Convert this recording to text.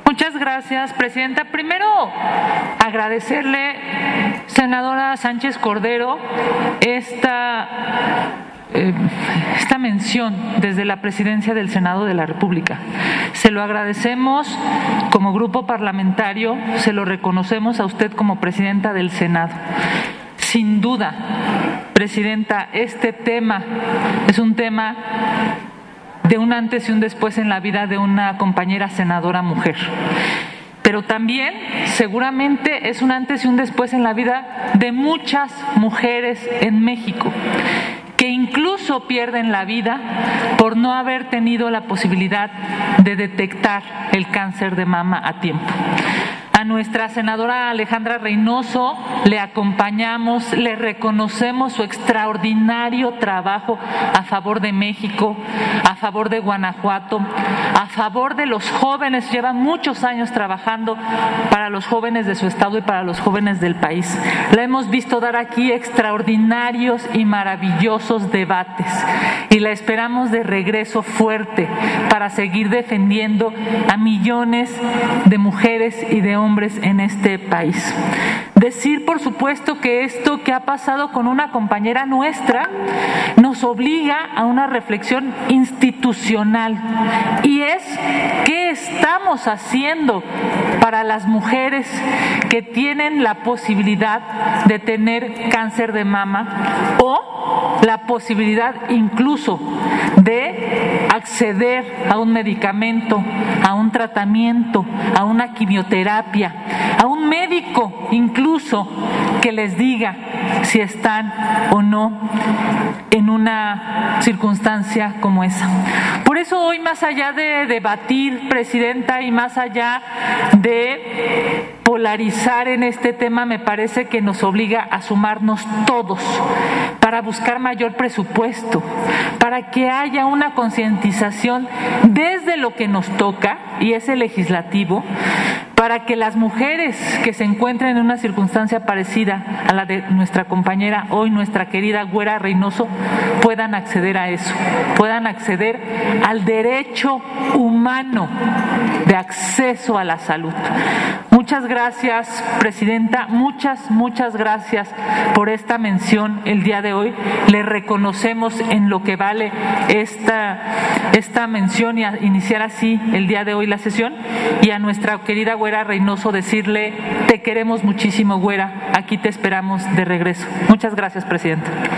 Muchas gracias, Presidenta. Primero, agradecerle, senadora Sánchez Cordero, esta mención desde la Presidencia del Senado de la República. Se lo agradecemos como grupo parlamentario, se lo reconocemos a usted como Presidenta del Senado. Sin duda, Presidenta, este tema es un tema de un antes y un después en la vida de una compañera senadora mujer. Pero también seguramente es un antes y un después en la vida de muchas mujeres en México, que incluso pierden la vida por no haber tenido la posibilidad de detectar el cáncer de mama a tiempo. A nuestra senadora Alejandra Reynoso le acompañamos, le reconocemos su extraordinario trabajo a favor de México, a favor de Guanajuato, a favor de los jóvenes. Lleva muchos años trabajando para los jóvenes de su estado y para los jóvenes del país. La hemos visto dar aquí extraordinarios y maravillosos debates y la esperamos de regreso fuerte para seguir defendiendo a millones de mujeres y de hombres en este país. Decir, por supuesto, que esto que ha pasado con una compañera nuestra nos obliga a una reflexión institucional, y es ¿qué estamos haciendo para las mujeres que tienen la posibilidad de tener cáncer de mama o la posibilidad incluso de acceder a un medicamento, a un tratamiento, a una quimioterapia, a un médico incluso que les diga si están o no en una circunstancia como esa? Por eso hoy, más allá de debatir, Presidenta, y más allá de polarizar en este tema, me parece que nos obliga a sumarnos todos para buscar mayor presupuesto, para que haya una concientización desde lo que nos toca, y es el legislativo, para que las mujeres que se encuentren en una circunstancia parecida a la de nuestra compañera, hoy nuestra querida Güera Reynoso, puedan acceder a eso, puedan acceder al derecho humano de acceso a la salud. Muchas gracias, Presidenta, muchas gracias por esta mención el día de hoy. Le reconocemos en lo que vale esta mención y a iniciar así el día de hoy la sesión. Y a nuestra querida Güera Reynoso decirle: te queremos muchísimo, Güera, aquí te esperamos de regreso. Muchas gracias, Presidenta.